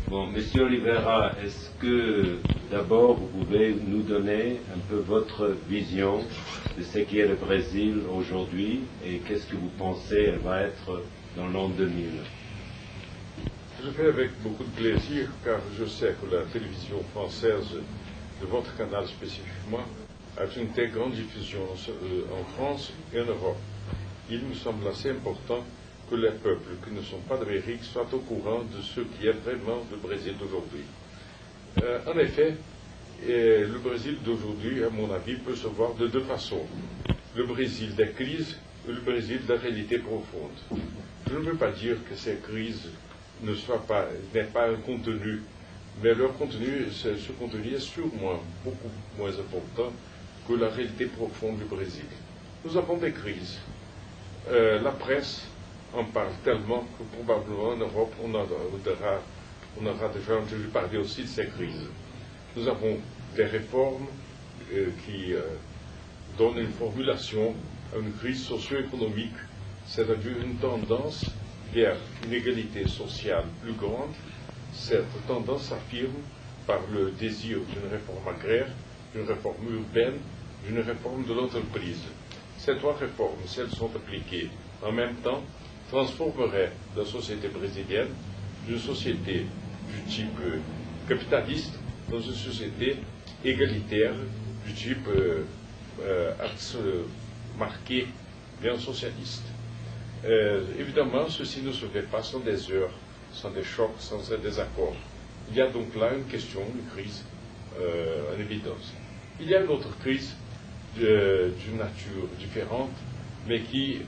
Bon, Monsieur Oliveira, est-ce que d'abord vous pouvez nous donner un peu votre vision de ce qu'est le Brésil aujourd'hui et qu'est-ce que vous pensez elle va être dans l'an 2000? Je fais avec beaucoup de plaisir car je sais que la télévision française, de votre canal spécifiquement, a une très grande diffusion en France et en Europe. Il me semble assez important que les peuples qui ne sont pas d'Amérique soient au courant de ce qui est vraiment le Brésil d'aujourd'hui. En effet, le Brésil d'aujourd'hui, à mon avis, peut se voir de deux façons. Le Brésil des crises et le Brésil de la réalité profonde. Je ne veux pas dire que ces crises n'aient pas un contenu, mais leur contenu, ce contenu est sûrement beaucoup moins important que la réalité profonde du Brésil. Nous avons des crises. La presse en parle tellement que probablement en Europe on aura déjà entendu parler aussi de ces crises. Nous avons des réformes qui donnent une formulation à une crise socio-économique, c'est-à-dire une tendance vers une égalité sociale plus grande. Cette tendance s'affirme par le désir d'une réforme agraire, d'une réforme urbaine, d'une réforme de l'entreprise. Ces trois réformes, si elles sont appliquées en même temps, transformeraient la société brésilienne d'une société du type capitaliste dans une société égalitaire du type axe marqué bien socialiste. Évidemment, ceci ne se fait pas sans des heurts, sans des chocs, sans des désaccords. Il y a donc là une question, une crise en évidence. Il y a une autre crise d'une nature différente, mais qui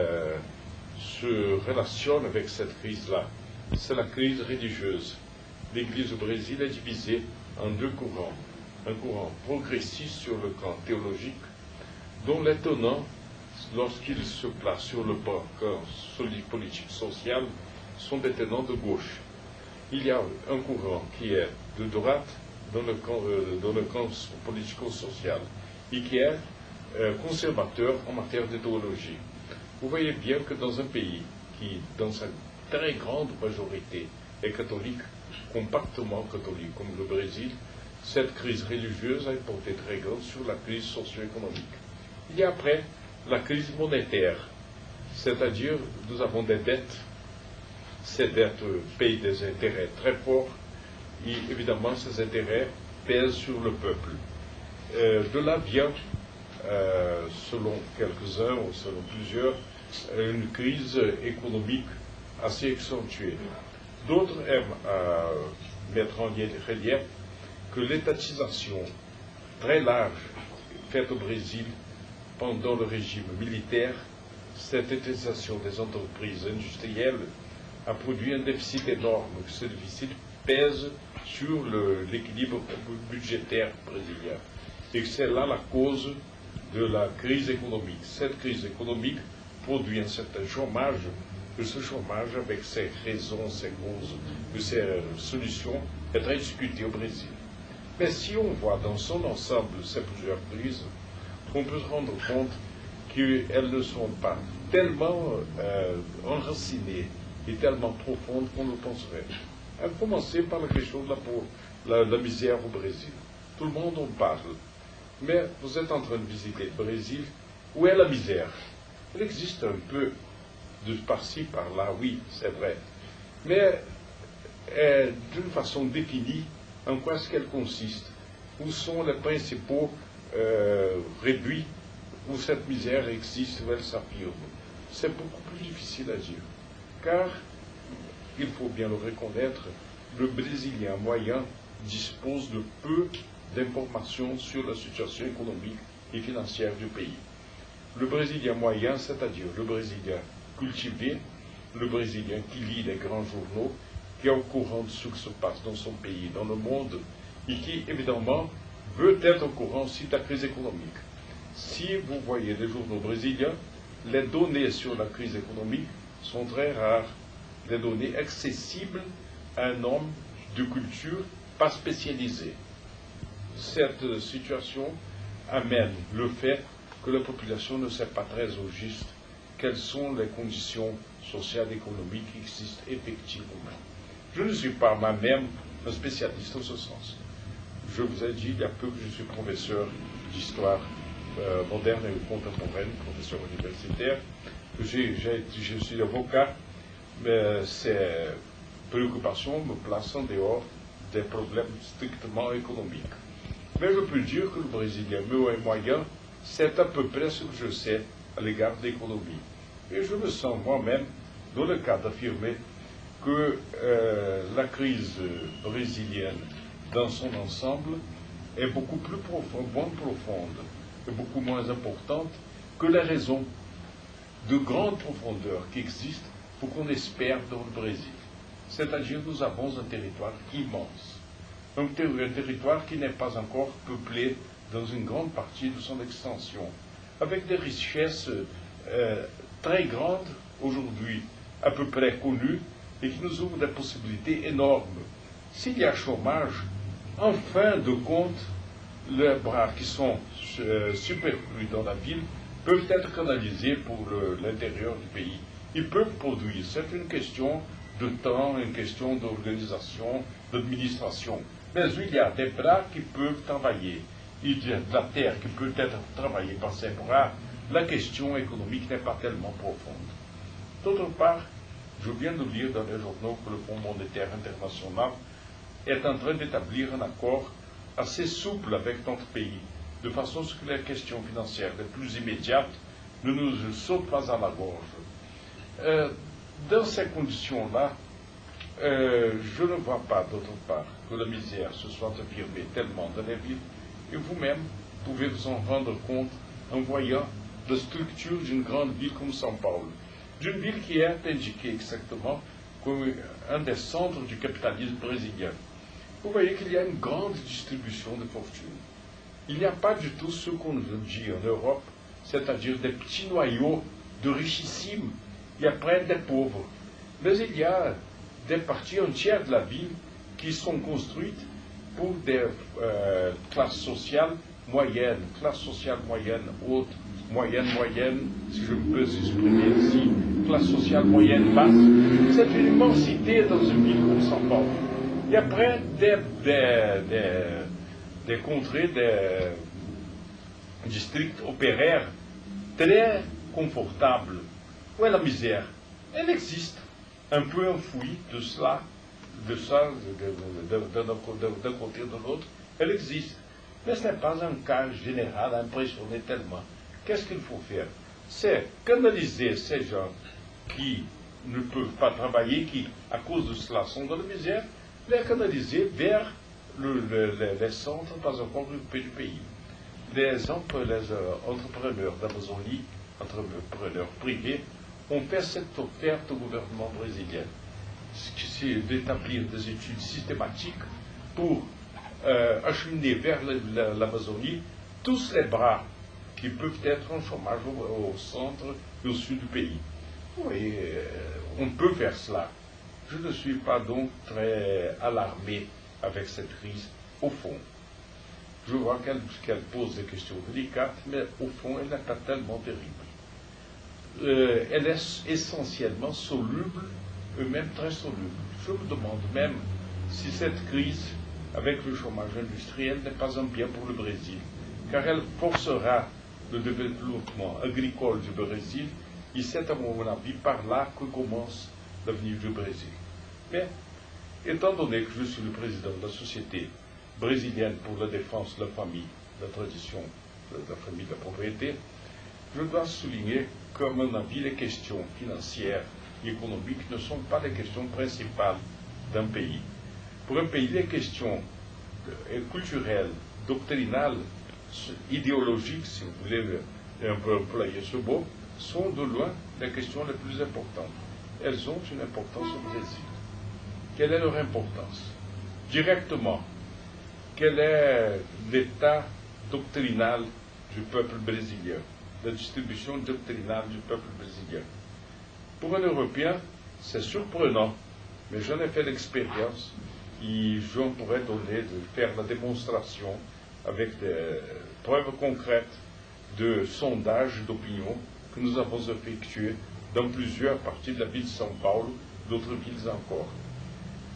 se relationne avec cette crise-là. C'est la crise religieuse. L'Église au Brésil est divisée en deux courants. Un courant progressiste sur le camp théologique, dont les tenants, lorsqu'ils se placent sur le plan politique social, sont des tenants de gauche. Il y a un courant qui est de droite dans le camp politico-social et qui est conservateur en matière de théologie. Vous voyez bien que dans un pays qui, dans sa très grande majorité, est catholique, compactement catholique, comme le Brésil, cette crise religieuse a une portée très grande sur la crise socio-économique. Il y a après la crise monétaire, c'est-à-dire nous avons des dettes, ces dettes payent des intérêts très forts, et évidemment ces intérêts pèsent sur le peuple. De là vient, selon quelques-uns ou selon plusieurs, une crise économique assez accentuée. D'autres aiment mettre en relief que l'étatisation très large faite au Brésil pendant le régime militaire, cette étatisation des entreprises industrielles a produit un déficit énorme. Ce déficit pèse sur l'équilibre budgétaire brésilien. Et c'est là la cause de la crise économique. Cette crise économique produit un certain chômage, et ce chômage, avec ses raisons, ses causes, ses solutions, est très discuté au Brésil. Mais si on voit dans son ensemble ces plusieurs crises, on peut se rendre compte qu'elles ne sont pas tellement enracinées et tellement profondes qu'on le penserait. À commencer par la question de la misère au Brésil. Tout le monde en parle. Mais vous êtes en train de visiter le Brésil. Où est la misère? Elle existe un peu de par-ci, par-là, oui, c'est vrai. Mais d'une façon définie, en quoi est-ce qu'elle consiste? Où sont les principaux réduits où cette misère existe, où elle s'affirme? C'est beaucoup plus difficile à dire. Car, il faut bien le reconnaître, le Brésilien moyen dispose de peu d'informations sur la situation économique et financière du pays. Le Brésilien moyen, c'est-à-dire le Brésilien cultivé, le Brésilien qui lit les grands journaux, qui est au courant de ce qui se passe dans son pays, dans le monde, et qui, évidemment, veut être au courant aussi de la crise économique. Si vous voyez les journaux brésiliens, les données sur la crise économique sont très rares, des données accessibles à un homme de culture pas spécialisé. Cette situation amène le fait que la population ne sait pas très au juste quelles sont les conditions sociales et économiques qui existent effectivement. Je ne suis pas moi-même un spécialiste en ce sens. Je vous ai dit il y a peu que je suis professeur d'histoire moderne et contemporaine, professeur universitaire. Je suis avocat, mais ces préoccupations me placent en dehors des problèmes strictement économiques. Mais je peux dire que le Brésilien moyen, c'est à peu près ce que je sais à l'égard de l'économie. Et je me sens moi-même dans le cas d'affirmer que la crise brésilienne, dans son ensemble, est beaucoup plus moins profonde et beaucoup moins importante que les raisons de grande profondeur qui existent pour qu'on espère dans le Brésil. C'est-à-dire que nous avons un territoire immense, un territoire qui n'est pas encore peuplé dans une grande partie de son extension, avec des richesses très grandes aujourd'hui, à peu près connues, et qui nous ouvrent des possibilités énormes. S'il y a chômage, en fin de compte, les bras qui sont superflus dans la ville peuvent être canalisés pour l'intérieur du pays. Ils peuvent produire. C'est une question de temps, une question d'organisation, d'administration. Mais il y a des bras qui peuvent travailler. Il y a de la terre qui peut être travaillée par ces bras. La question économique n'est pas tellement profonde. D'autre part, je viens de lire dans les journaux que le Fonds monétaire international est en train d'établir un accord assez souple avec notre pays, de façon à ce que les questions financières les plus immédiates ne nous sautent pas à la gorge. Dans ces conditions-là, je ne vois pas, d'autre part, que la misère se soit affirmée tellement dans les villes, et vous-même pouvez vous en rendre compte en voyant la structure d'une grande ville comme São Paulo, d'une ville qui est indiquée exactement comme un des centres du capitalisme brésilien. Vous voyez qu'il y a une grande distribution de fortune. Il n'y a pas du tout ce qu'on dit en Europe, c'est-à-dire des petits noyaux de richissimes, et après des pauvres. Mais il y a des parties entières de la ville qui sont construites pour des classes sociales moyennes, haute, moyenne, si je peux exprimer ainsi, classe sociale moyenne, basse. C'est une immensité dans une ville comme São Paulo. Et après, des contrées, des districts opéraires très confortables. Où est la misère? Elle existe, un peu enfouie de cela, d'un côté ou de l'autre, elle existe. Mais ce n'est pas un cas général à impressionner tellement. Qu'est-ce qu'il faut faire? C'est canaliser ces gens qui ne peuvent pas travailler, qui, à cause de cela, sont dans la misère, les canaliser vers les centres pas encore occupés du pays. Les entrepreneurs d'Amazonie, entrepreneurs privés, ont fait cette offerte au gouvernement brésilien, c'est d'établir des études systématiques pour acheminer vers l'Amazonie tous les bras qui peuvent être en chômage au centre et au sud du pays. Oui, on peut faire cela. Je ne suis pas donc très alarmé avec cette crise au fond. Je vois qu'elle pose des questions délicates, mais au fond, elle n'est pas tellement terrible. Elle est essentiellement soluble, et même très soluble. Je me demande même si cette crise, avec le chômage industriel, n'est pas un bien pour le Brésil, car elle forcera le développement agricole du Brésil, et c'est à mon avis par là que commence l'avenir du Brésil. Mais, étant donné que je suis le président de la Société brésilienne pour la défense de la famille, de la tradition, de la famille de la propriété, je dois souligner qu'à mon avis, les questions financières et économiques ne sont pas les questions principales d'un pays. Pour un pays, les questions culturelles, doctrinales, idéologiques, si vous voulez un peu employer ce mot, sont de loin les questions les plus importantes. Elles ont une importance au Brésil. Quelle est leur importance? Directement, quel est l'état doctrinal du peuple brésilien, la distribution doctrinale du peuple brésilien? Pour un Européen, c'est surprenant, mais j'en ai fait l'expérience et j'en pourrais donner, de faire la démonstration avec des preuves concrètes de sondages d'opinion que nous avons effectués dans plusieurs parties de la ville de São Paulo, d'autres villes encore.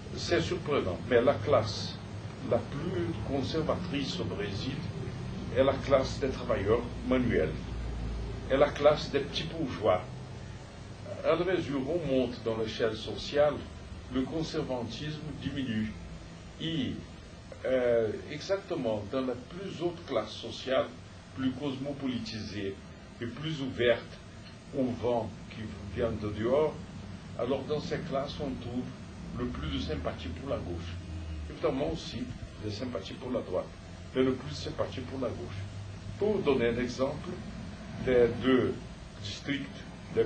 c'est surprenant, mais la classe la plus conservatrice au Brésil est la classe des travailleurs manuels, est la classe des petits bourgeois. À la mesure où on monte dans l'échelle sociale, le conservatisme diminue. Et exactement dans la plus haute classe sociale, plus cosmopolitisée et plus ouverte au vent qui vient de dehors, alors dans ces classes on trouve le plus de sympathie pour la gauche. Évidemment aussi de sympathie pour la droite, mais le plus de sympathie pour la gauche. Pour donner un exemple, les deux districts les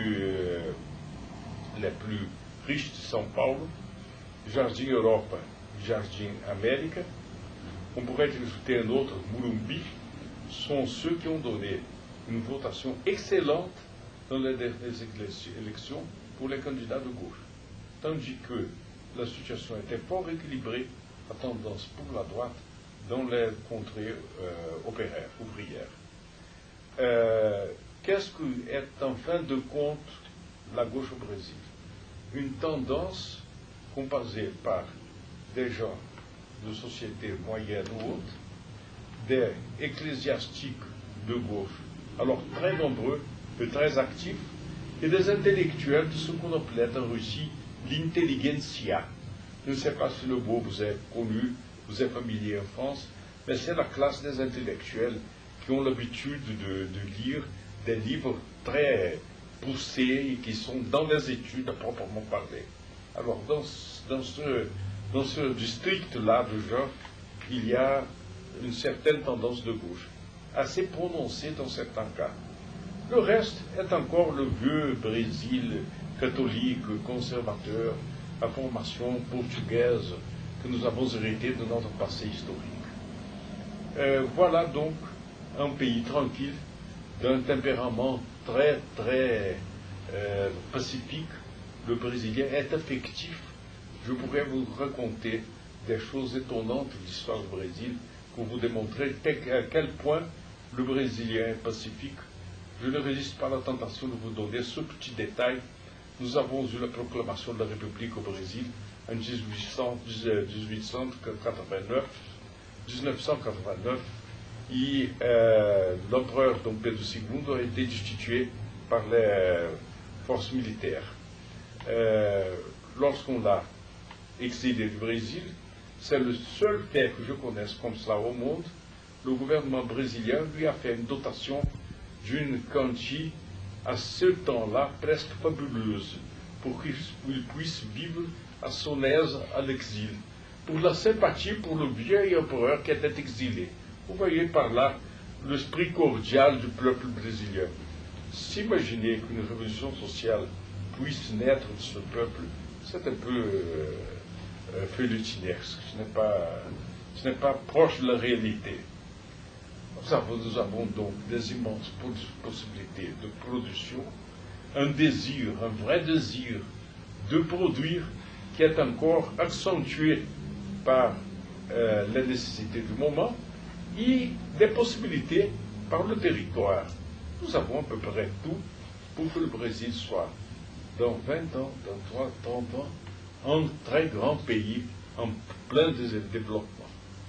plus riches de São Paulo, Jardim Europa, Jardim América, on pourrait ajouter un autre, Morumbi, sont ceux qui ont donné une votation excellente dans les dernières élections pour les candidats de gauche. Tandis que la situation était fort équilibrée à tendance pour la droite dans les contrées ouvrières. Qu'est-ce qu'est en fin de compte la gauche au Brésil? Une tendance composée par des gens de société moyenne ou haute, des ecclésiastiques de gauche, alors très nombreux et très actifs, et des intellectuels de ce qu'on appelait en Russie l'intelligentsia. Je ne sais pas si le mot vous est connu, vous est familier en France, mais c'est la classe des intellectuels qui ont l'habitude de lire des livres très poussés et qui sont dans les études à proprement parler. Alors dans ce district-là de gens, il y a une certaine tendance de gauche, assez prononcée dans certains cas. Le reste est encore le vieux Brésil catholique, conservateur, à formation portugaise que nous avons hérité de notre passé historique. Voilà donc un pays tranquille, d'un tempérament très pacifique. Le Brésilien est affectif. Je pourrais vous raconter des choses étonnantes de l'histoire du Brésil pour vous démontrer à quel point le Brésilien est pacifique. Je ne résiste pas à la tentation de vous donner ce petit détail. Nous avons eu la proclamation de la République au Brésil en 1989, et l'empereur Pedro II a été destitué par les forces militaires. Lorsqu'on l'a exilé du Brésil, c'est le seul fait que je connaisse comme cela au monde. Le gouvernement brésilien lui a fait une dotation d'une quantie à ce temps-là presque fabuleuse pour qu'il puisse vivre à son aise à l'exil, pour la sympathie pour le vieil empereur qui était exilé. Vous voyez par là l'esprit cordial du peuple brésilien. S'imaginer qu'une révolution sociale puisse naître de ce peuple, c'est un peu félutinesque, ce n'est pas proche de la réalité. Nous avons donc des immenses possibilités de production, un vrai désir de produire qui est encore accentué par les nécessités du moment et des possibilités par le territoire. Nous avons à peu près tout pour que le Brésil soit, dans 20 ans, dans 30 ans, un très grand pays en plein développement.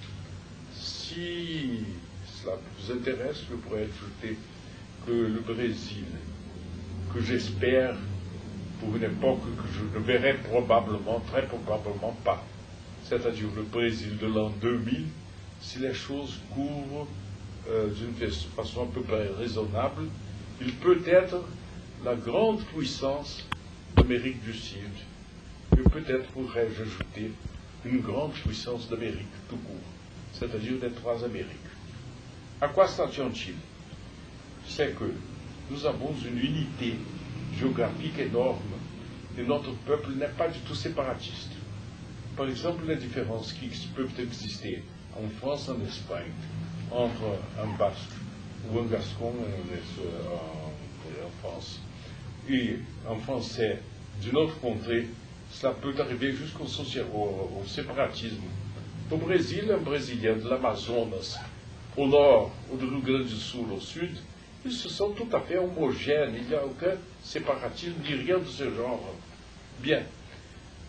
Si cela vous intéresse, je pourrais ajouter que le Brésil, que j'espère pour une époque que je ne verrai probablement, très probablement pas, c'est-à-dire le Brésil de l'an 2000, si les choses courent d'une façon à peu près raisonnable, il peut être la grande puissance d'Amérique du Sud. Et peut-être pourrais-je ajouter une grande puissance d'Amérique tout court, c'est-à-dire des trois Amériques. À quoi ça tient-il? C'est que nous avons une unité géographique énorme et notre peuple n'est pas du tout séparatiste. Par exemple, les différences qui peuvent exister en France, en Espagne, entre un Basque ou un Gascon en France et un Français d'une autre contrée, cela peut arriver jusqu'au séparatisme. Au Brésil, un Brésilien de l'Amazonas, au nord, ou du Rio Grande do Sul au sud, ils se sentent tout à fait homogènes, il n'y a aucun séparatisme, ni rien de ce genre. Bien.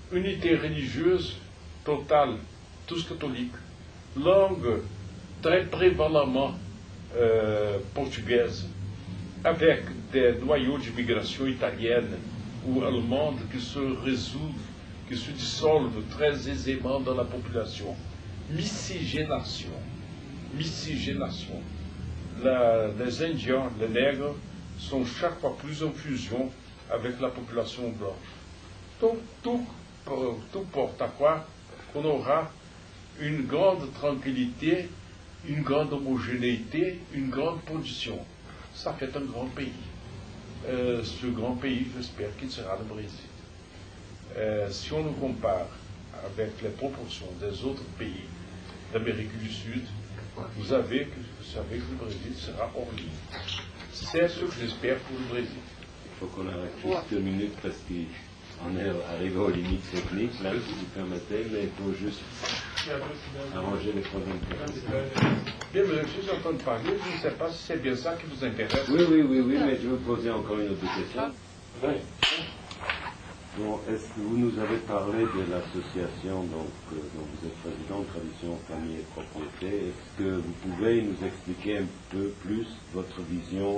unité religieuse totale, tous catholiques, langue très prévalemment portugaise, avec des noyaux d'immigration italienne ou allemande qui se résoudent, qui se dissolvent très aisément dans la population. Miscigénation. Miscigénation. Les Indiens, les nègres, sont chaque fois plus en fusion avec la population blanche. Donc tout porte à croire qu'on aura une grande tranquillité, une grande homogénéité, une grande production. Ça fait un grand pays. Ce grand pays, j'espère qu'il sera le Brésil. Si on le compare avec les proportions des autres pays d'Amérique du Sud, vous savez que le Brésil sera hors ligne. C'est ce que j'espère pour le Brésil. Il faut qu'on arrête juste 2 minutes parce qu'on est arrivé aux limites techniques, là, si vous permettez, mais il faut juste arranger les problèmes. Bien, mais je suis en train de parler, je ne sais pas si c'est bien ça qui vous intéresse. Oui, mais je veux poser encore une autre question. Oui. Bon, est-ce que vous nous avez parlé de l'association dont vous êtes président, Tradition, Famille et Propriété. Est-ce que vous pouvez nous expliquer un peu plus votre vision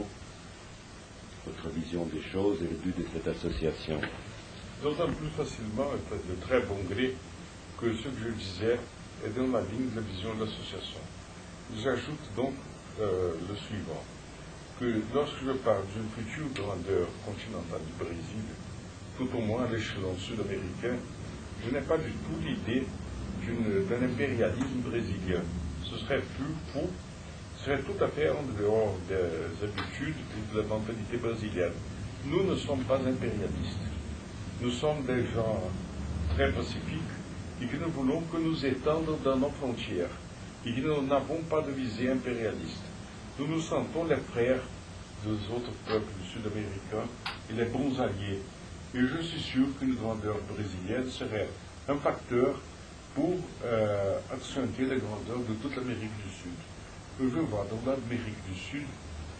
des choses et le but de cette association? D'autant plus facilement et de très bon gré que ce que je disais est dans la ligne de la vision de l'association. J'ajoute donc le suivant, que lorsque je parle d'une future grandeur continentale du Brésil, tout au moins à l'échelon sud-américain, je n'ai pas du tout l'idée d'un impérialisme brésilien. Ce serait plus fou, ce serait tout à fait en dehors des habitudes et de la mentalité brésilienne. Nous ne sommes pas impérialistes. Nous sommes des gens très pacifiques et que nous voulons que nous étendre dans nos frontières et que nous n'avons pas de visée impérialiste. Nous nous sentons les frères des autres peuples sud-américains et les bons alliés. Et je suis sûr qu'une grandeur brésilienne serait un facteur pour accentuer la grandeur de toute l'Amérique du Sud. Je vois dans l'Amérique du Sud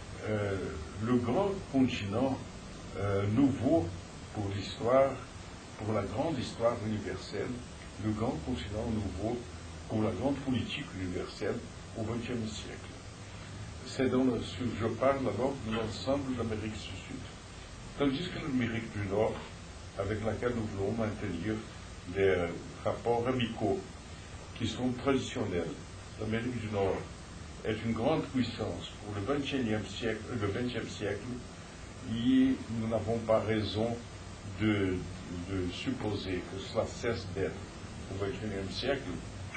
le grand continent nouveau pour l'histoire, pour la grande histoire universelle, le grand continent nouveau pour la grande politique universelle au XXe siècle. C'est dans ce que je parle alors de l'ensemble de l'Amérique du Sud. Tandis que l'Amérique du Nord, avec laquelle nous voulons maintenir des rapports amicaux qui sont traditionnels. L'Amérique du Nord est une grande puissance pour le XXe siècle, et nous n'avons pas raison de supposer que cela cesse d'être au XXIe siècle.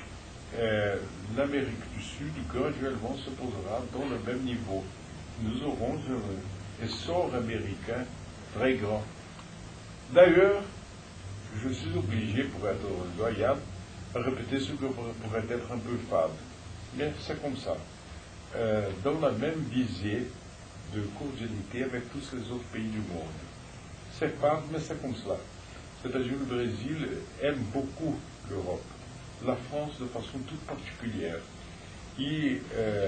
L'Amérique du Sud graduellement se posera dans le même niveau. Nous aurons un essor américain très grand. D'ailleurs, je suis obligé, pour être loyal, à répéter ce que pourrait être un peu fade. Mais c'est comme ça. Dans la même visée de cordialité avec tous les autres pays du monde. C'est fade, mais c'est comme cela. C'est-à-dire le Brésil aime beaucoup l'Europe, la France de façon toute particulière. Et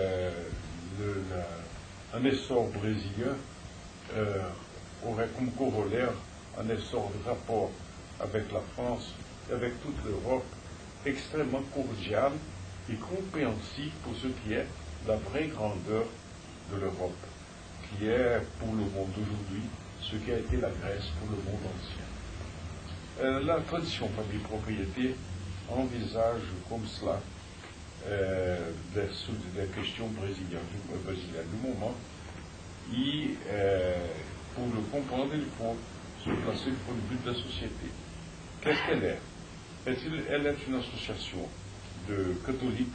un essor brésilien aurait comme corollaire un essor de rapport avec la France et avec toute l'Europe extrêmement cordial et compréhensif pour ce qui est la vraie grandeur de l'Europe, qui est pour le monde d'aujourd'hui ce qui a été la Grèce pour le monde ancien. La tradition famille-propriété envisage comme cela des questions brésiliennes du moment. Et pour le comprendre, il faut se placer pour le but de la société. Qu'est-ce qu'elle est? Elle est une association de catholiques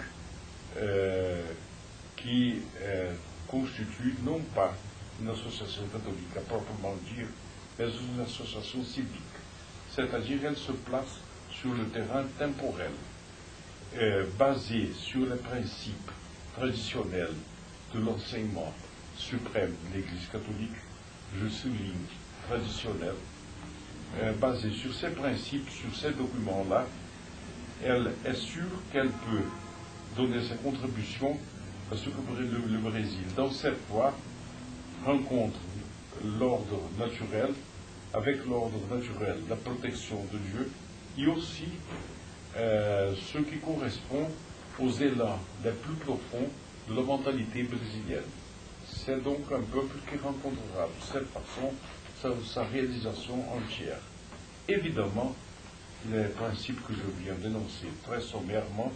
qui constitue non pas une association catholique à proprement dire, mais une association civique. C'est-à-dire qu'elle se place sur le terrain temporel, basée sur les principes traditionnels de l'enseignement suprême de l'Église catholique, je souligne traditionnel, basée sur ces principes, sur ces documents-là. Elle est sûre qu'elle peut donner sa contribution à ce que le Brésil, dans cette voie, rencontre l'ordre naturel, avec l'ordre naturel, la protection de Dieu, et aussi ce qui correspond aux élans les plus profonds de la mentalité brésilienne. C'est donc un peuple qui rencontrera de cette façon sa réalisation entière. Évidemment, les principes que je viens d'énoncer très sommairement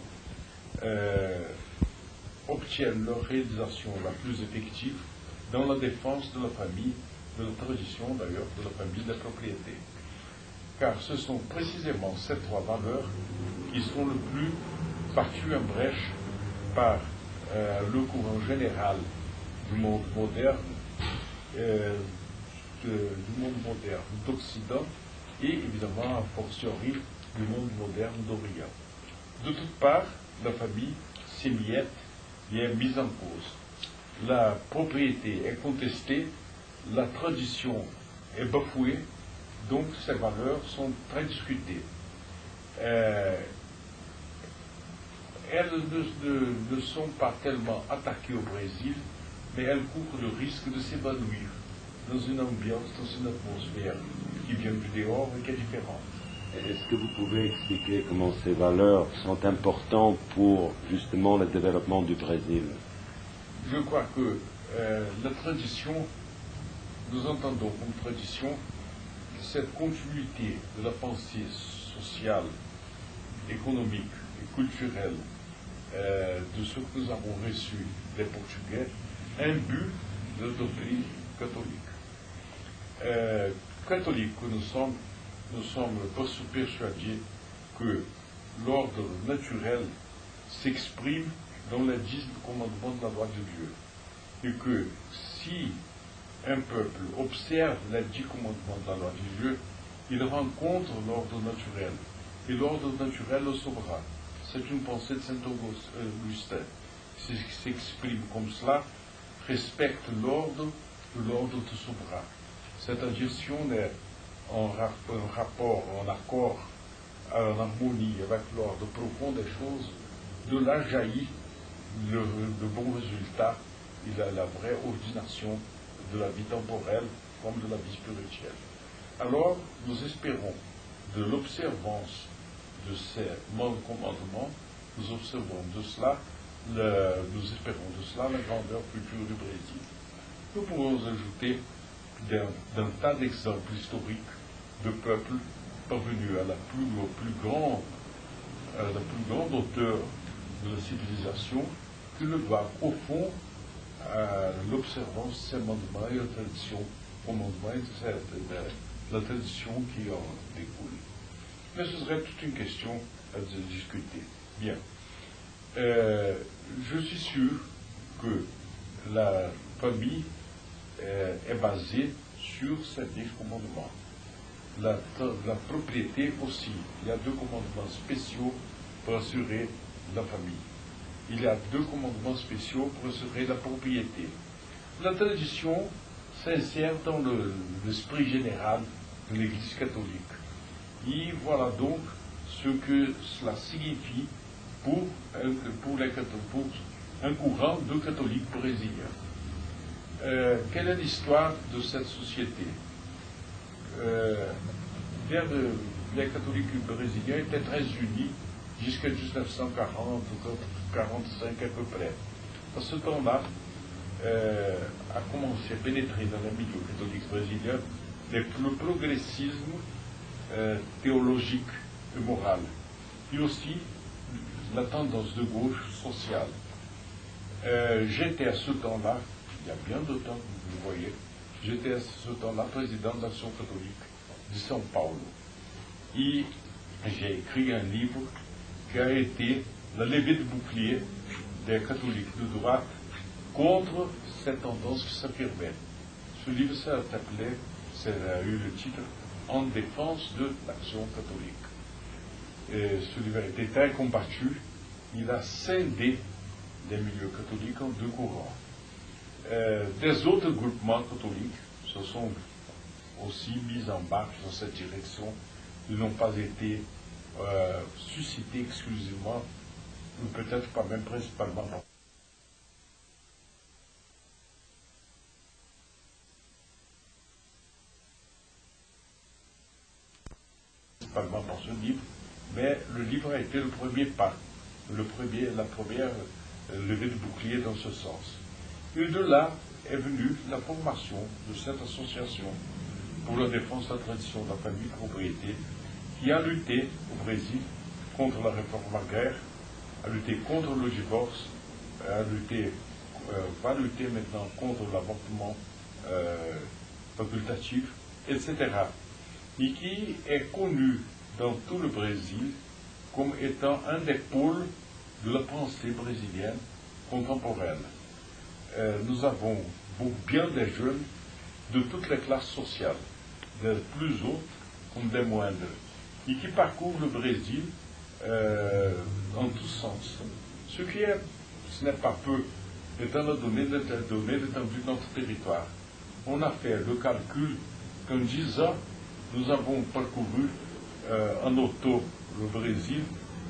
obtiennent leur réalisation la plus effective dans la défense de la famille, de la tradition d'ailleurs, de la famille de la propriété. Car ce sont précisément ces trois valeurs qui sont le plus battues en brèche par le courant général du monde moderne, d'Occident, et évidemment, a fortiori, du monde moderne d'Orient. De toutes parts, la famille s'émiette et est mise en cause. La propriété est contestée, la tradition est bafouée, donc ces valeurs sont très discutées. Elles ne sont pas tellement attaquées au Brésil, mais elles courent le risque de s'évanouir dans une ambiance, dans une atmosphère qui vient du dehors et qui est différente. Est-ce que vous pouvez expliquer comment ces valeurs sont importantes pour justement le développement du Brésil? Je crois que la tradition, nous entendons comme tradition cette continuité de la pensée sociale, économique et culturelle de ce que nous avons reçu des Portugais, imbu de la doctrine catholique. Catholiques que nous sommes persuadés que l'ordre naturel s'exprime dans les 10 commandements de la loi de Dieu. Et que si un peuple observe les 10 commandements de la loi de Dieu, il rencontre l'ordre naturel. Et l'ordre naturel le sauvera. C'est une pensée de saint Augustin. qui s'exprime comme cela, respecte l'ordre te sauvera. C'est-à-dire, si on est en rapport, en accord, en harmonie avec l'ordre profond des choses, de là jaillit le bon résultat et la vraie ordination de la vie temporelle comme de la vie spirituelle. Alors, nous espérons de l'observance de ces commandements, nous observons de cela, nous espérons de cela la grandeur future du Brésil. Nous pourrons ajouter d'un tas d'exemples historiques de peuples parvenus à la plus grande hauteur de la civilisation, qui le doivent au fond à l'observance de ces commandements et la tradition qui en découle. Mais ce serait toute une question à discuter. Bien. Je suis sûr que la famille est basée sur ces 10 commandements. La propriété aussi. Il y a 2 commandements spéciaux pour assurer la famille. Il y a 2 commandements spéciaux pour assurer la propriété. La tradition s'insère dans l'esprit général de l'Église catholique. Et voilà donc ce que cela signifie pour un courant de catholiques brésiliens. Quelle est l'histoire de cette société? Les catholiques brésiliens étaient très unis jusqu'à 1940 ou 1945 à peu près. À ce temps-là, a commencé à pénétrer dans les milieux catholiques brésiliens le progressisme théologique et moral, et aussi la tendance de gauche sociale. J'étais à ce temps-là, il y a bien de temps, vous le voyez, j'étais à ce temps-là président de l'Action catholique de São Paulo. Et j'ai écrit un livre qui a été la levée de bouclier des catholiques de droite contre cette tendance qui s'affirmait. Ce livre s'appelait, ça a eu le titre En défense de l'Action catholique. Et ce livre a été très combattu. Il a scindé les milieux catholiques en 2 courants. Des autres groupements catholiques se sont aussi mis en marche dans cette direction. Ils n'ont pas été suscités exclusivement, ou peut-être pas même principalement. principalement par ce livre, mais le livre a été le premier pas, la première levée de bouclier dans ce sens. Et de là est venue la formation de cette association pour la défense de la tradition de la famille propriété, qui a lutté au Brésil contre la réforme agraire, a lutté contre le divorce, va lutter maintenant contre l'avortement facultatif, etc. Et qui est connu dans tout le Brésil comme étant un des pôles de la pensée brésilienne contemporaine. Nous avons bien des jeunes de toutes les classes sociales, des plus hautes comme des moindres, et qui parcourent le Brésil en tous sens. Ce n'est pas peu, étant donné l'étendue de notre territoire. On a fait le calcul qu'en 10 ans, nous avons parcouru en auto le Brésil,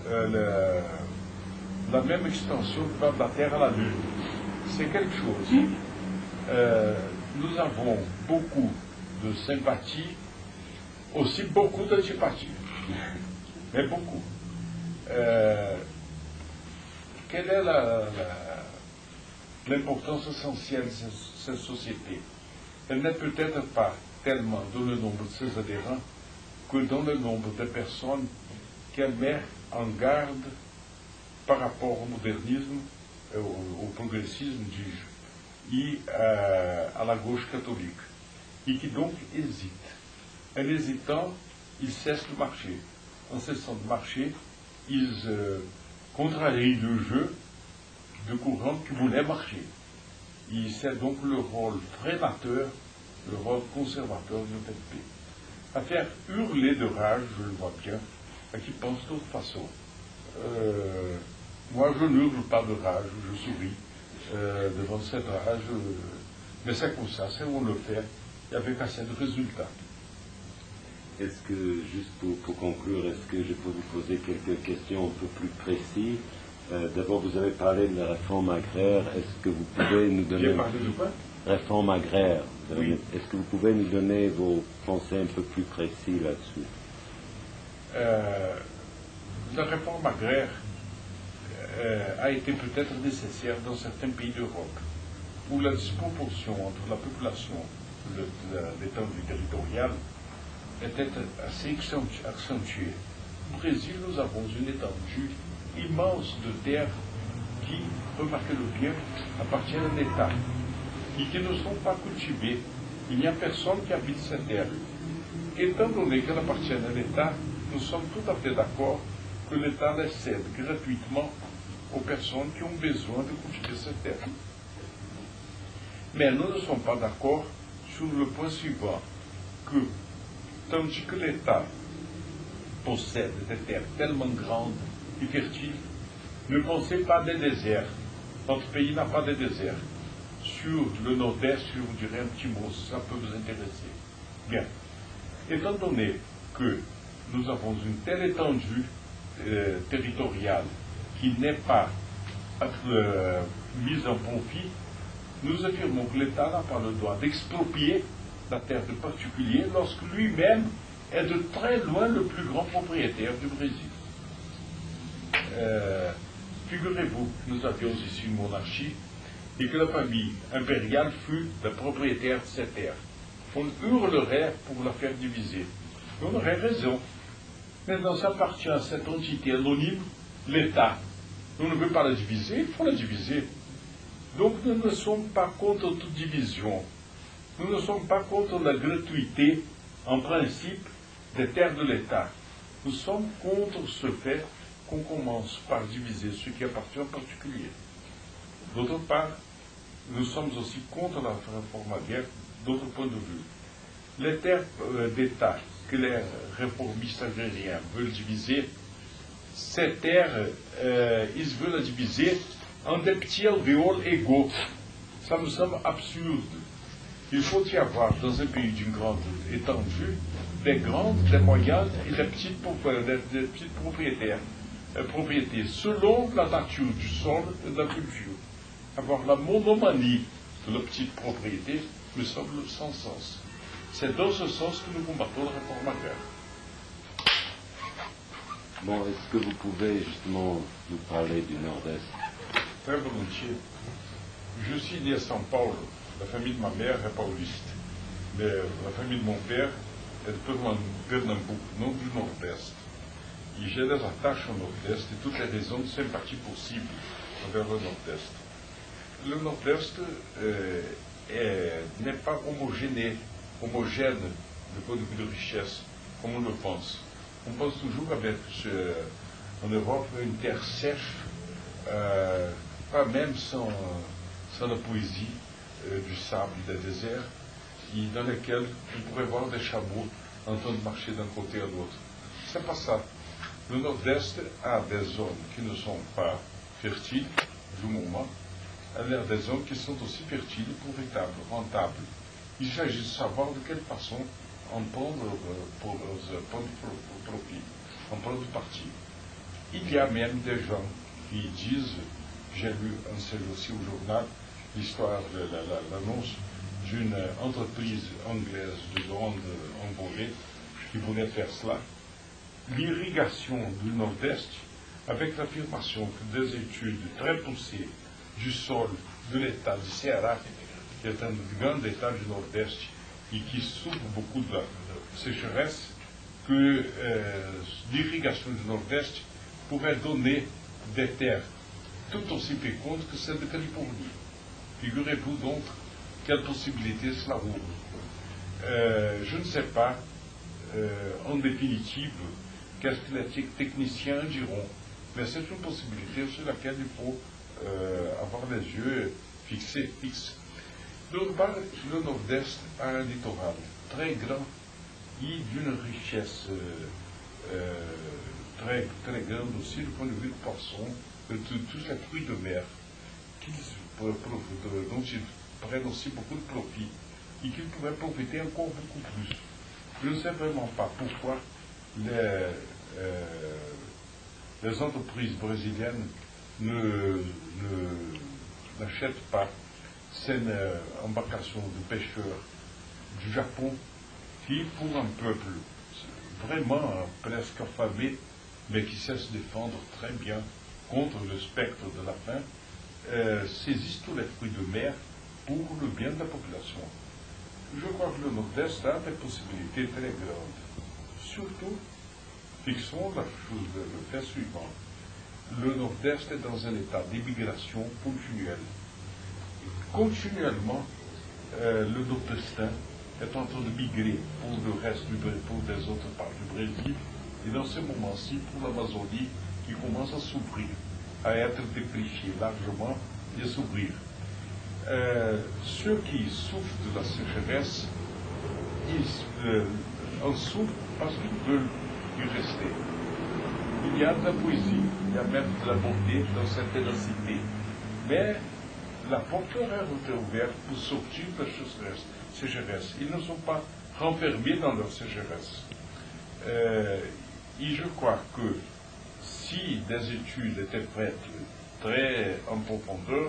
la même extension de la Terre à la Lune. C'est quelque chose. Nous avons beaucoup de sympathie, aussi beaucoup d'antipathie, mais beaucoup. Quelle est l'importance essentielle de cette société? Elle n'est peut-être pas tellement dans le nombre de ses adhérents que dans le nombre de personnes qu'elle met en garde par rapport au modernisme, au progressisme, dis-je, et à la gauche catholique, et qui donc hésite. En hésitant, ils cessent de marcher. En cessant de marcher, ils contrarient le jeu de courant qui voulait marcher. Et c'est donc le rôle freinateur, le rôle conservateur de l'UNPP. À faire hurler de rage, je le vois bien, à qui pense de toute façon. Moi, je n'hurle pas de rage, je souris devant cette rage, mais c'est comme ça, c'est on le fait, et avec assez de résultats. Est-ce que, juste pour conclure, est-ce que je peux vous poser quelques questions un peu plus précises? D'abord, vous avez parlé de la réforme agraire. Est-ce que vous pouvez nous donner... J'ai parlé de quoi? Réforme agraire. Oui. Est-ce que vous pouvez nous donner vos pensées un peu plus précises là-dessus? La réforme agraire a été peut-être nécessaire dans certains pays d'Europe, où la disproportion entre la population et l'étendue territoriale était assez accentuée. Au Brésil, nous avons une étendue immense de terres qui, remarquez-le bien, appartiennent à l'État et qui ne sont pas cultivées. Il n'y a personne qui habite ces terres. Étant donné qu'elles appartiennent à l'État, nous sommes tout à fait d'accord que l'État les cède gratuitement aux personnes qui ont besoin de cultiver ces terres. Mais nous ne sommes pas d'accord sur le point suivant, que tandis que l'État possède des terres tellement grandes et fertiles, ne pensez pas des déserts. Notre pays n'a pas de désert. Sur le nord-est, je vous dirai un petit mot, ça peut vous intéresser. Bien. Étant donné que nous avons une telle étendue territoriale qui n'est pas mise en profit, nous affirmons que l'État n'a pas le droit d'exproprier la terre de particulier lorsque lui-même est de très loin le plus grand propriétaire du Brésil. Figurez-vous que nous avions ici une monarchie et que la famille impériale fut la propriétaire de cette terre. On hurlerait pour la faire diviser. Et on aurait raison. Maintenant, ça appartient à cette entité anonyme, l'État. On ne veut pas la diviser, il faut la diviser. Donc nous ne sommes pas contre toute division. Nous ne sommes pas contre la gratuité, en principe, des terres de l'État. Nous sommes contre ce fait qu'on commence par diviser ce qui appartient en particulier. D'autre part, nous sommes aussi contre la réforme agraire d'autre point de vue. Les terres d'État que les réformistes agrariens veulent diviser, ces terres, ils veulent la diviser en des petits alvéoles égaux. Ça nous semble absurde. Il faut y avoir, dans un pays d'une grande étendue, des grandes, des moyennes et des petites propriétés, selon la nature du sol et de la culture. Avoir la monomanie de la petite propriété me semble sans sens. C'est dans ce sens que nous combattons la réforme agraire. Bon, est-ce que vous pouvez justement nous parler du Nord-Est? Très volontiers. Je suis né à São Paulo. La famille de ma mère est pauliste. Mais la famille de mon père est de Pernambuco, non du Nord-Est. Et j'ai des attaches au Nord-Est et toutes les raisons de sympathie possibles envers le Nord-Est. Le Nord-Est n'est pas homogène du point de vue de richesse, comme on le pense. On pense toujours avec, en Europe, une terre sèche, pas même sans la poésie du sable, des déserts, dans lesquels on pourrait voir des chameaux en train de marcher d'un côté à l'autre. C'est pas ça. Le Nord-Est a des zones qui ne sont pas fertiles du moment, a des zones qui sont aussi fertiles, profitables, rentables. Il s'agit de savoir de quelle façon en prendre profit, en prendre parti. Il y a même des gens qui disent, j'ai lu un seul aussi au journal, l'annonce d'une entreprise anglaise de grande envolée qui voulait faire cela. L'irrigation du Nord-Est, avec l'affirmation que des études très poussées du sol de l'État du Ceará, qui est un grand État du Nord-Est et qui souffre beaucoup de la sécheresse, que l'irrigation du Nord-Est pourrait donner des terres tout aussi fécondes que celles de Californie. Figurez-vous donc quelle possibilité cela ouvre. Je ne sais pas, en définitive, qu'est-ce que les techniciens diront, mais c'est une possibilité sur laquelle il faut avoir les yeux fixés. Le Nord-Est a un littoral très grand et d'une richesse très, très grande aussi du point de vue de poissons, de tous les fruits de mer, dont ils prennent aussi beaucoup de profit et qu'ils pourraient profiter encore beaucoup plus. Je ne sais vraiment pas pourquoi les entreprises brésiliennes n'achètent pas ces embarcations de pêcheurs du Japon qui, pour un peuple vraiment presque affamé, mais qui sait se défendre très bien contre le spectre de la faim, saisissent tous les fruits de mer pour le bien de la population. Je crois que le Nord-Est a des possibilités très grandes. Surtout, fixons le fait suivant. Le Nord-Est est dans un état d'immigration continuelle. Continuellement, le Nord-Estin est en train de migrer pour le reste pour des autres parts du Brésil, et dans ce moment-ci, pour l'Amazonie, qui commence à s'ouvrir, à être défrichée largement et à s'ouvrir. Ceux qui souffrent de la sécheresse, ils en souffrent parce qu'ils veulent y rester. Il y a de la poésie, il y a même de la beauté dans cette ténacité. Mais la porte leur est ouverte pour sortir de la sécheresse. Ils ne sont pas renfermés dans leur sécheresse. Et je crois que si des études étaient faites très en profondeur,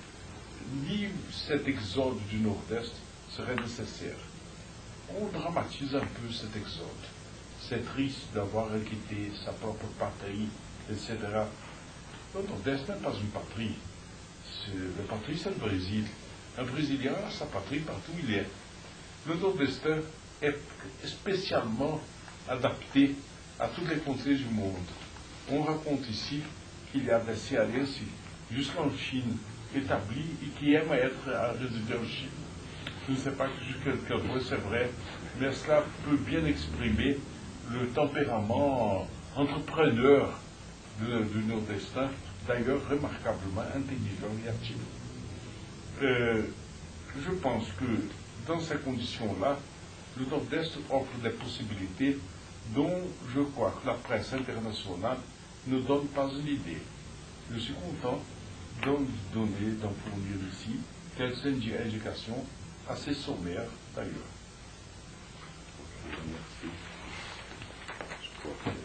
cet exode du Nord-Est serait nécessaire. On dramatise un peu cet exode. C'est triste d'avoir quitté sa propre patrie, etc. Le Nord-Est n'est pas une patrie. La patrie, c'est le Brésil. Un Brésilien a sa patrie partout où il est. Le Nord-Estin est spécialement adapté à toutes les contrées du monde. On raconte ici qu'il y a des Cearenses jusqu'en Chine établis et qui aiment être à résider en Chine. Je ne sais pas jusqu'à quel point c'est vrai, mais cela peut bien exprimer le tempérament entrepreneur du Nord-Estin, d'ailleurs remarquablement intelligent et actif. Je pense que dans ces conditions-là, le Nord-Est offre des possibilités dont je crois que la presse internationale ne donne pas une idée. Je suis content d'en fournir ici quelques indications assez sommaires d'ailleurs. Merci. Je crois que...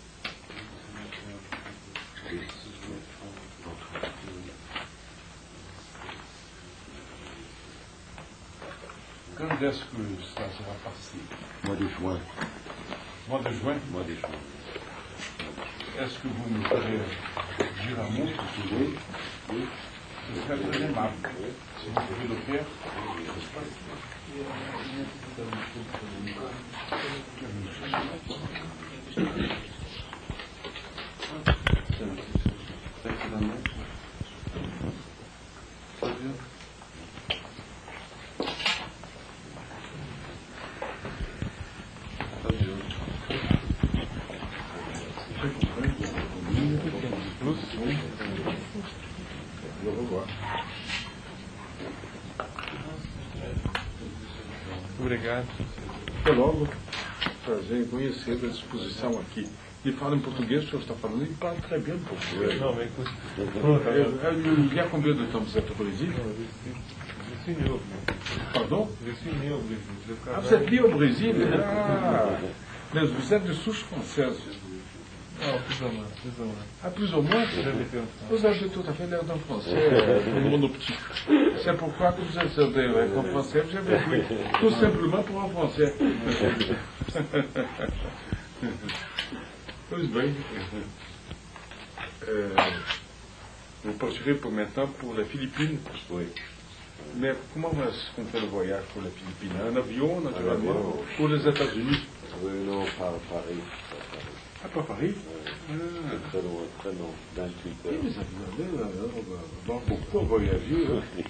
Quand est-ce que ça sera passé? Mois de juin. Mois de juin? Mois de juin. est-ce que vous me ferez dire un mot? Oui. Oui. Ce serait très aimable. Si vous pouvez le faire. Obrigado. Até logo. Prazer em conhecê-lo, à disposição aqui. Ele fala em português, o senhor está falando, ele parle très bien português. Non, mais écoute. Il y a combien de temps vous êtes au Brésil? Je suis né au Brésil. Pardon? Je suis né au Brésil. Ah, vous êtes né au Brésil? Ah, mais vous êtes de souche française. Non, plus ou moins. Ah, plus ou moins? J'habite en France. Vous avez tout à fait l'air d'un français monoptique. C'est pourquoi que vous êtes avec un français, vous avez pris tout simplement pour un français. Pois bem. Vous partirez pour maintenant pour les Philippines. Oui. Mais comment est-ce qu'on fait le voyage pour les Philippines? Un avion, naturellement, pour les États-Unis? Oui, non, par Paris. Ah, pas Paris? C'est très long, 28 Oui, heures. mais ça vous avez beaucoup voyagé.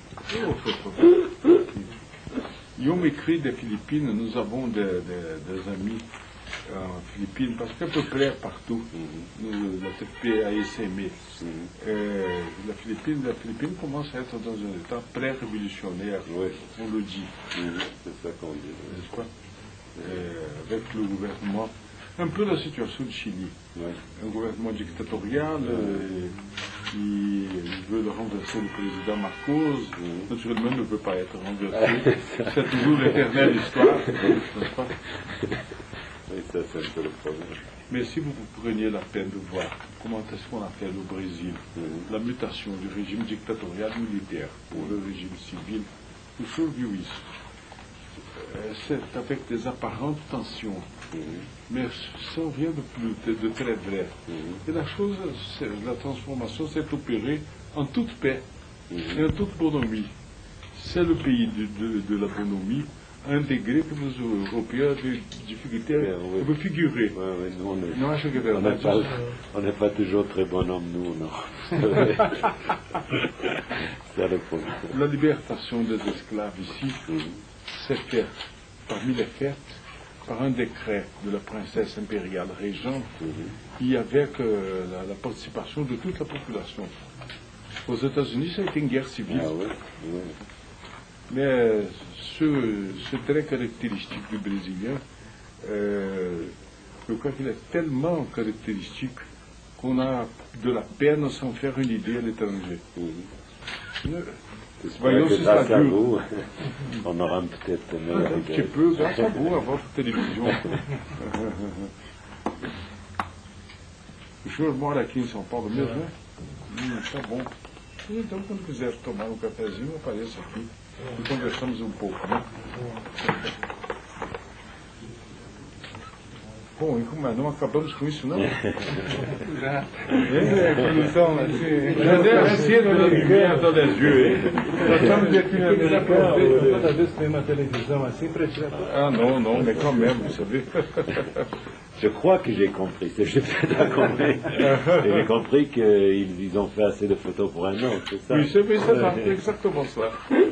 Ils ont écrit des Philippines, nous avons des amis en Philippines, parce qu'à peu près partout, la TP a essaimé. La Philippine commence à être dans un état pré-révolutionnaire, Oui. on le dit, C'est ça qu'on dit. n'est-ce pas? Avec le gouvernement, un peu la situation de Chili. Oui. Un gouvernement dictatorial qui veut renverser le président Marcos. Naturellement, il ne peut pas être renversé. C'est toujours l'éternelle histoire, n'est-ce pas? Oui, ça c'est un peu le problème. Mais si vous preniez la peine de voir comment est-ce qu'on a fait au Brésil, la mutation du régime dictatorial militaire pour le régime civil, nous survivons. C'est avec des apparentes tensions, mais sans rien de très vrai. Et la chose, la transformation s'est opérée en toute paix et en toute bonhomie. C'est le pays de la bonhomie, à un degré que vous Européens avez difficulté à vous figurer. Oui, nous, Non, je regarde. on n'est pas toujours très bonhomme, nous, non. C'est le problème. La libération des esclaves ici s'est faite parmi les fêtes par un décret de la princesse impériale régente qui avait la participation de toute la population. Aux États-Unis, ça a été une guerre civile. Ah oui, oui. Mais c'est très caractéristique du Brésilien. Je crois qu'il est tellement caractéristique qu'on a de la peine à s'en faire une idée à l'étranger. Voyons si ça dure. On aura peut-être Un petit peu, grâce à vous, à votre télévision. O senhor mora aqui em São Paulo mesmo, né? Tá bom. Então, quando quiser tomar um cafezinho, apareça aqui e conversamos um pouco, né? Bom, e como é? Não acabamos com isso, não? Já. Produção, assim, na lumière dans les yeux, hein? Nós estamos aqui na América, toda vez que tem uma televisão assim, para tirar. Ah non, non, mais quand même, vous savez. Je crois que j'ai compris, j'ai peut-être pas compris. J'ai compris qu'ils ont fait assez de photos pour un an, c'est ça? Oui, c'est ça, c'est exactement ça.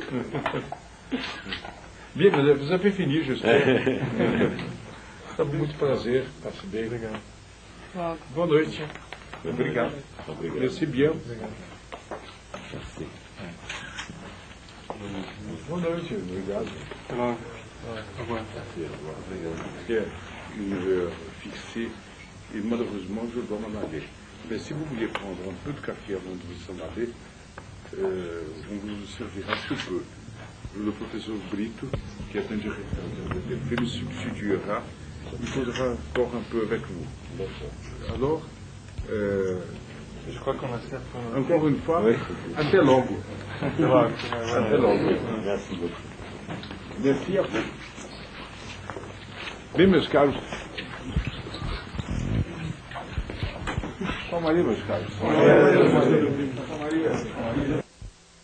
Bien, vous avez fini, j'espère. Tá muito prazer, passe bem. Obrigado. Boa noite. Obrigado. Obrigado. Merci bien. Merci. Boa noite, obrigado. Au revoir. C'est une heure fixée et malheureusement je dois m'en aller. Mais si vous vouliez prendre un peu de café avant de vous en aller, on vous servira sous peu. Le professeur Brito, qui est un directeur de me substituera. Il faudra encore un peu avec vous. Alors, Je crois qu'on a certes. encore une fois, Oui. até logo. Até logo. Merci beaucoup. Merci à vous. Bem, meus caros, Vamos ali, meus caros.